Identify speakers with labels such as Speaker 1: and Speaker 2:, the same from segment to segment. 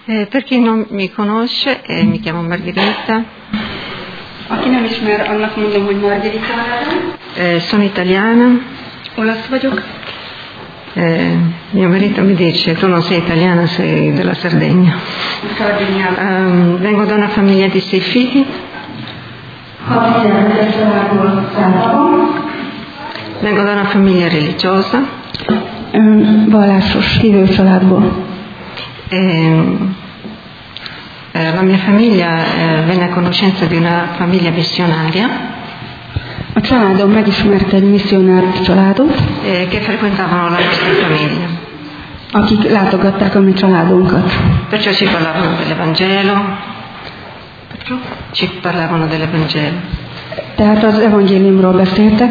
Speaker 1: Per chi non mi conosce, mi chiamo Margherita.
Speaker 2: Aki nem ismer, annak mondom, hogy Margherita vagyok.
Speaker 1: Sono italiana.
Speaker 2: Olasz vagyok.
Speaker 1: Mio marito mi dice, tu non sei italiana, sei della Sardegna. Vengo da una famiglia di 6 figli. Vengo da una famiglia religiosa.
Speaker 2: Vallásos hívő családból.
Speaker 1: La mia famiglia venne a conoscenza di una famiglia missionaria.
Speaker 2: A családom megismerte egy misszionár családot,
Speaker 1: che frequentavano la nostra famiglia.
Speaker 2: Akik látogatták a mi családunkat.
Speaker 1: Perciò ci parlavano dell'Evangelo. Ci parlavano dell'Evangelo.
Speaker 2: Tehát az evangéliumról beszéltek.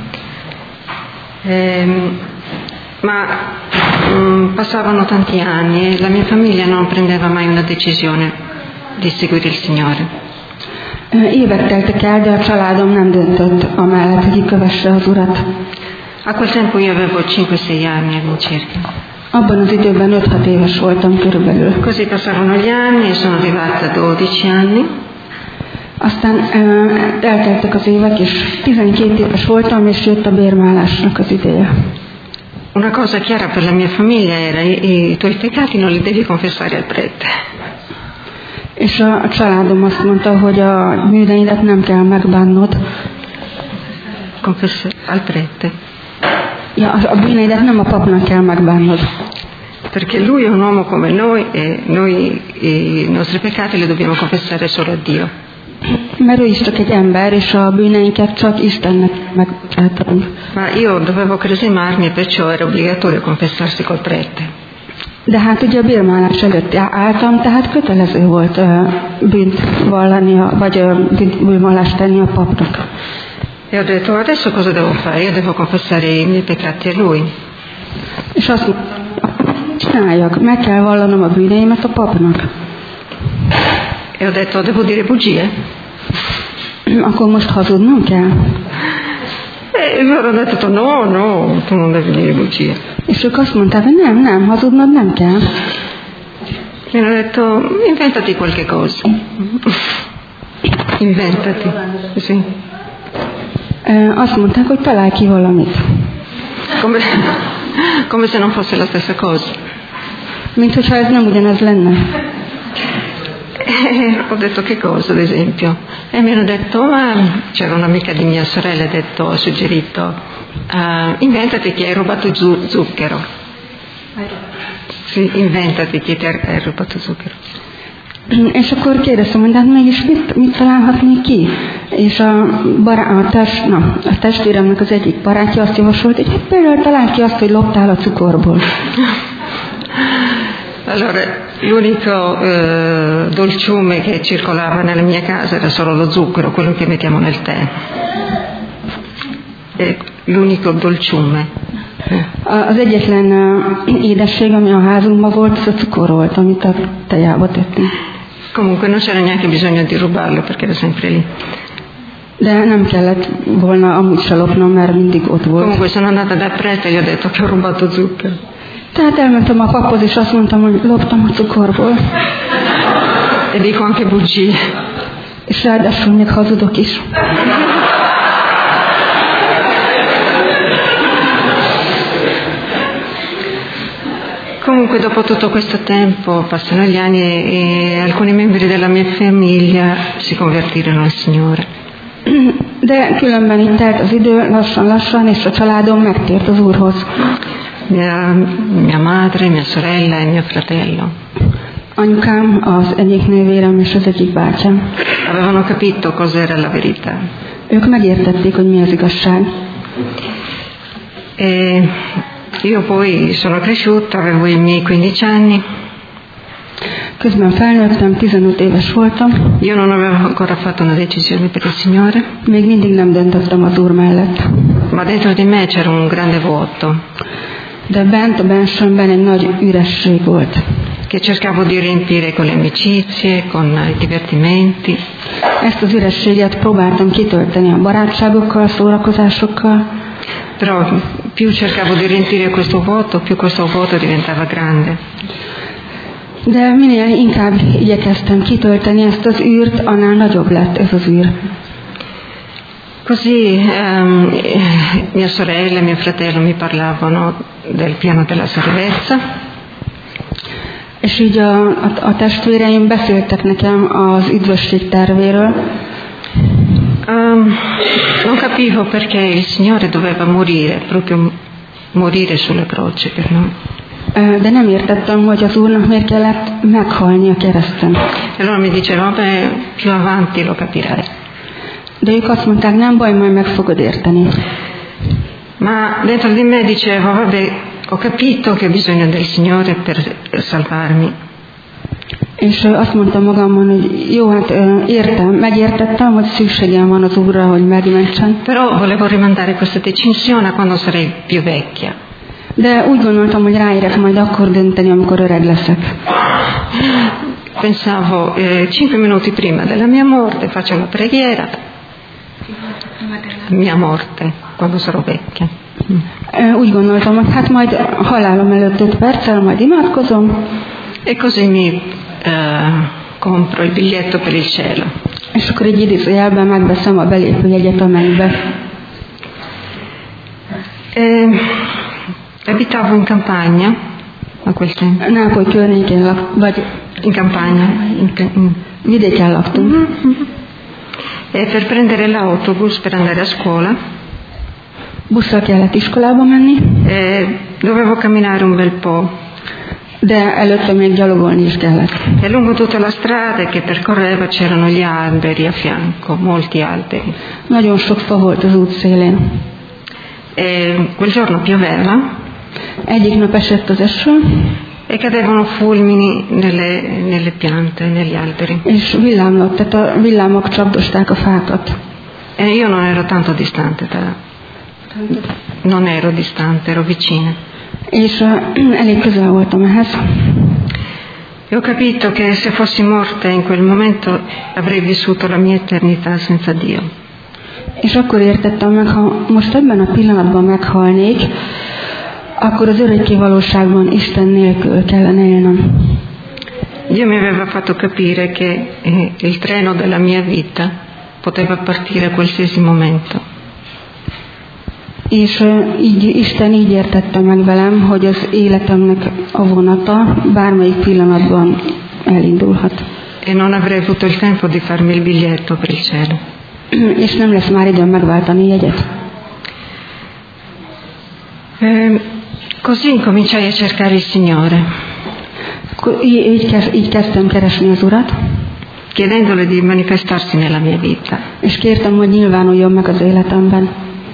Speaker 1: Ma passavano tanti anni e la mia famiglia non prendeva mai una decisione di seguire il Signore.
Speaker 2: Évek teltek el, de a családom nem döntött amellett, hogy kövesse az Urat.
Speaker 1: A quel tempo io avevo 5-6 anni all'incirca.
Speaker 2: Abban az időben 5-6 éves voltam körülbelül.
Speaker 1: Così passavano gli anni e sono arrivata a 12 anni.
Speaker 2: Aztán elteltek az évek, és 12 éves voltam, és jött a bérmálásnak az ideje.
Speaker 1: Una cosa chiara per la mia famiglia era i tuoi peccati non li devi confessare al prete.
Speaker 2: És a családom azt mondta, hogy a bűneidet nem kell megbánnod.
Speaker 1: Confessare al prete.
Speaker 2: Ja, a bűneidet nem a papnak kell megbánnod.
Speaker 1: Perché lui è un uomo come noi e noi i nostri peccati li dobbiamo confessare solo a Dio.
Speaker 2: Mert ő is csak egy ember, és a bűneinket csak Istennek megbocsátunk.
Speaker 1: Ma io dovevo cresimarmi, perciò era obbligatorio confessarsi col prete.
Speaker 2: De hát ugye a bérmálás előtt álltam, tehát kötelező volt bűnt vallani, vagy bűnvallást tenni a papnak.
Speaker 1: E ho detto, adesso cosa devo fare? Io devo confessare i miei peccati a lui.
Speaker 2: És azt csináljak, meg kell vallanom a bűneimet a papnak.
Speaker 1: E ho detto, devo dire bugie?
Speaker 2: Akkor most hazudnom kell?
Speaker 1: E loro hanno detto, no, tu non devi dire bugie.
Speaker 2: És ők azt mondták, hogy nem, hazudnod nem kell.
Speaker 1: Mi hanno detto, inventati qualche cosa. Inventati. Sì.
Speaker 2: Azt mondták, hogy találj ki valamit.
Speaker 1: Come se non fosse la stessa cosa.
Speaker 2: Mint hogyha ez nem ugyanez lenne.
Speaker 1: Ho detto che cosa, ad esempio? E mi hanno detto, c'era un'amica di mia sorella, ha suggerito, inventati che hai rubato zucchero. Sì, inventati che ti hai rubato zucchero.
Speaker 2: És akkor kérdeztem, hogy hát mégis mit találhatnék ki? És a testvéremnek az egyik barátja azt javasolt, hogy például találd ki azt, hogy loptál a cukorból.
Speaker 1: Allora, l'unico dolciume che circolava nella mia casa era solo lo zucchero, quello che mettiamo nel tè. L'unico dolciume.
Speaker 2: Az egyetlen édesség, ami a házunkban volt, az a cukor volt, amit a tejába tettünk.
Speaker 1: Comunque non c'era neanche bisogno di rubarlo, perché era sempre lì.
Speaker 2: De nem kellett volna amúgy se lopnom, mert mindig ott volt.
Speaker 1: Comunque sono andata dal prete e gli ho detto che ho rubato zucchero.
Speaker 2: Tehát elmentem a paphoz, és azt mondtam, hogy loptam a cukorból.
Speaker 1: E dico anche bugie.
Speaker 2: És ráadásul még hazudok is.
Speaker 1: Comunque dopo tutto questo tempo, passano gli anni e alcuni membri della mia famiglia si convertirono al Signore.
Speaker 2: De különben itt telt az idő, lassan, és a családom megtért az Úrhoz.
Speaker 1: Mia madre, mia sorella e mio fratello.
Speaker 2: Anyukám, az egyik nővérem és az egyik bátyám.
Speaker 1: Avevano capito cos'era la verità.
Speaker 2: Ők megértették, hogy mi az igazság.
Speaker 1: E io poi sono cresciuta, avevo i miei 15 anni.
Speaker 2: Közben felnőttem, 15 éves voltam.
Speaker 1: Io non avevo ancora fatto una decisione per il Signore.
Speaker 2: Még mindig nem döntöttem az Úr mellett.
Speaker 1: Ma dentro di me c'era un grande vuoto.
Speaker 2: De bent a bensőmben egy nagy üresség volt.
Speaker 1: Che cercavo di riempire con le amicizie, con i divertimenti.
Speaker 2: Ezt az ürességet próbáltam kitölteni a barátságokkal, a szórakozásokkal.
Speaker 1: Però più cercavo di riempire questo vuoto, più questo vuoto diventava grande.
Speaker 2: De minél inkább igyekeztem kitölteni ezt az űrt, annál nagyobb lett ez az űr.
Speaker 1: Così mia sorella e mio fratello mi parlavano del piano della salvezza.
Speaker 2: És így a testvéreim beszéltek nekem az üdvösség tervéről.
Speaker 1: Non capivo perché il Signore doveva morire, proprio morire sulla croce per noi.
Speaker 2: De nem értettem, hogy az Úrnak miért kellett meghalni a kereszten.
Speaker 1: Allora mi diceva, vabbè, più avanti lo capirai.
Speaker 2: De ők azt mondták, nem baj, majd meg fogod érteni.
Speaker 1: Ma dentro di me dicevo, vabbè, ho capito che ho bisogno del Signore per salvarmi.
Speaker 2: És azt mondtam magamban, hogy jó, hát megértettem, hogy szükségem van az Úrra, hogy megmentsen.
Speaker 1: Però volevo rimandare questa decisione quando sarei più vecchia.
Speaker 2: De úgy gondoltam, hogy ráérek majd akkor dönteni, amikor öreg leszek.
Speaker 1: Pensavo 5 minuti prima della mia morte faccio una preghiera. Mia morte, quando sarò vecchia.
Speaker 2: Úgy gondoltam, hogy hát majd halálom előtt 5 perccel, majd imádkozom.
Speaker 1: E così mi compro il biglietto per il cielo.
Speaker 2: És akkor egy idézőjelben megveszem a belépőjegyet a mennybe.
Speaker 1: Abitavo in campagna a quel tempo.
Speaker 2: Nápoly környékén vagy
Speaker 1: in campagna.
Speaker 2: Vidéken laktunk.
Speaker 1: E per prendere l'autobus per andare a scuola.
Speaker 2: Busszal kellett iskolába menni.
Speaker 1: Dovevo camminare un bel po'.
Speaker 2: De előtte még gyalogolni is kellett.
Speaker 1: E lungo tutta la strada che percorreva c'erano gli alberi a fianco, molti alberi.
Speaker 2: Nagyon sok fa volt az út szélén.
Speaker 1: E quel giorno pioveva.
Speaker 2: Egyik nap esett az eső.
Speaker 1: E cadevano fulmini nelle piante, negli alberi.
Speaker 2: És tehát a villámok csapdosták a fákat.
Speaker 1: E io non ero tanto distante non ero distante, ero vicina.
Speaker 2: És elég közel voltam ehhez.
Speaker 1: E ho capito che se fossi morta in quel momento avrei vissuto la mia eternità senza Dio.
Speaker 2: És akkor értettem meg, ha most ebben a pillanatban meghalnék, akkor az örökké valóságban Isten nélkül kellene élnem.
Speaker 1: Dio mi aveva fatto capire che il treno della mia vita poteva partire a qualsiasi momento.
Speaker 2: És Isten így értette meg velem, hogy az életemnek a vonata bármelyik pillanatban elindulhat.
Speaker 1: E non avrei avuto il tempo di farmi il biglietto per il cielo.
Speaker 2: És nem lesz már időm megváltani jegyet.
Speaker 1: Così incominciai a cercare il Signore.
Speaker 2: Így kezdtem keresni az Urat.
Speaker 1: Chiedendole di manifestarsi nella mia vita.
Speaker 2: És kértem, hogy nyilvánuljon meg az életemben.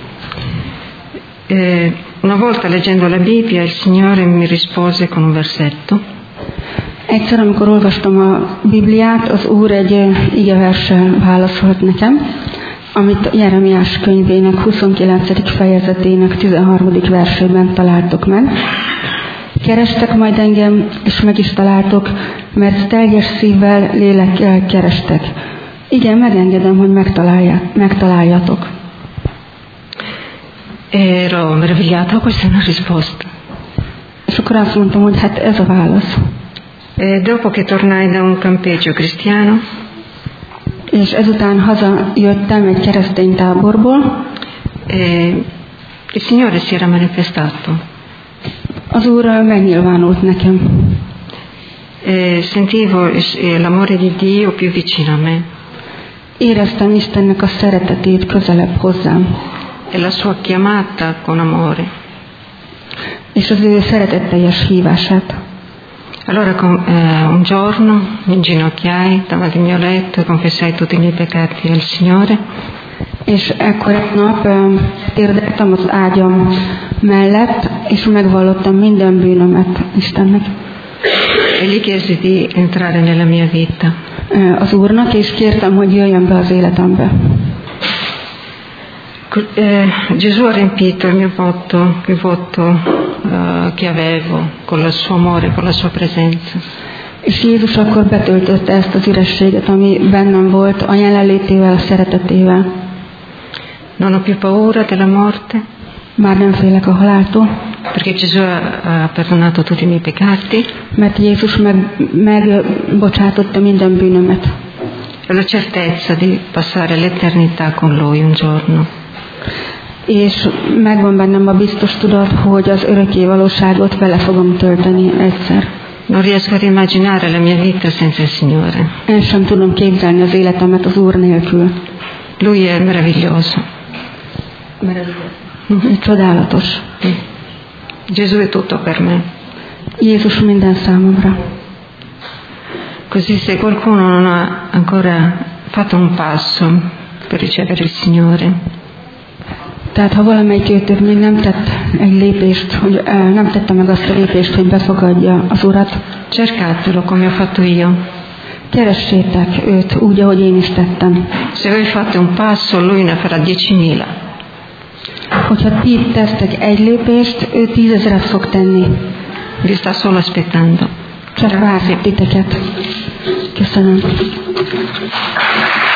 Speaker 1: Una volta leggendo la Bibbia il Signore mi rispose con un versetto.
Speaker 2: Egyszer, amikor olvastam a Bibliát, az Úr egy igeverssel válaszolt nekem, amit Jeremiás könyvének 29. fejezetének 13. versében találtok meg. Kerestek majd engem, és meg is találtok, mert teljes szívvel, lélekkel kerestek. Igen, megengedem, hogy megtaláljatok.
Speaker 1: Ero meravigliata, questa è una risposta.
Speaker 2: És akkor azt mondtam, hogy hát ez a válasz.
Speaker 1: Dopo che tornai da un campeggio cristiano,
Speaker 2: és ezután hazajöttem egy keresztény táborból,
Speaker 1: il Signore si era manifestato.
Speaker 2: Az Úr megnyilvánult nekem.
Speaker 1: Sentivo l'amore di Dio più vicino a me.
Speaker 2: Éreztem Istennek a szeretetét közelebb hozzám.
Speaker 1: E la sua chiamata con amore.
Speaker 2: És az ő szeretetteljes hívását.
Speaker 1: Allora un giorno mi inginocchiai davanti al mio letto e confessai tutti i miei peccati al Signore.
Speaker 2: És ekkor egy nap térdettem az ágyam mellett, és megvallottam minden bűnömet Istennek.
Speaker 1: E gli chiesi di entrare nella mia vita.
Speaker 2: Az Úrnak, és kértem, hogy jöjjön be az életembe.
Speaker 1: Gesù ha riempito il mio vuoto che avevo con il suo amore, con la sua presenza.
Speaker 2: És Jézus akkor betöltötte ezt az ürességet, ami bennem volt, a jelenlétével, a szeretetével.
Speaker 1: Non ho più paura della morte.
Speaker 2: Már nem félek a haláltól.
Speaker 1: Perché Gesù ha perdonato tutti i miei peccati.
Speaker 2: Mert Jézus megbocsátotta minden bűnömet.
Speaker 1: E la certezza di passare l'eternità con Lui un giorno.
Speaker 2: És megvan bennem a biztos tudat, hogy az örökké valóságot vele fogom tölteni egyszer.
Speaker 1: Non riesco ad immaginare la mia vita senza il Signore.
Speaker 2: Én sem tudom képzelni az életemet az Úr nélkül.
Speaker 1: Lui è meraviglioso.
Speaker 2: Csodálatos.
Speaker 1: Gesù è tutto per me.
Speaker 2: Jézus minden számomra.
Speaker 1: Così se qualcuno non ha ancora fatto un passo per ricevere il Signore,
Speaker 2: tehát ha valamelyik őtök még nem tett egy lépést, hogy nem tette meg azt a lépést, hogy befogadja az Urat,
Speaker 1: cercatelo come ho fatto io.
Speaker 2: Keressétek őt úgy, ahogy én is tettem.
Speaker 1: Se voi fate un passo, lui ne farà 10.000.
Speaker 2: Hogyha ti tesztek egy lépést, ő 10,000-et fog tenni.
Speaker 1: Vi sta solo aspettando.
Speaker 2: Csak vár titeket. Köszönöm.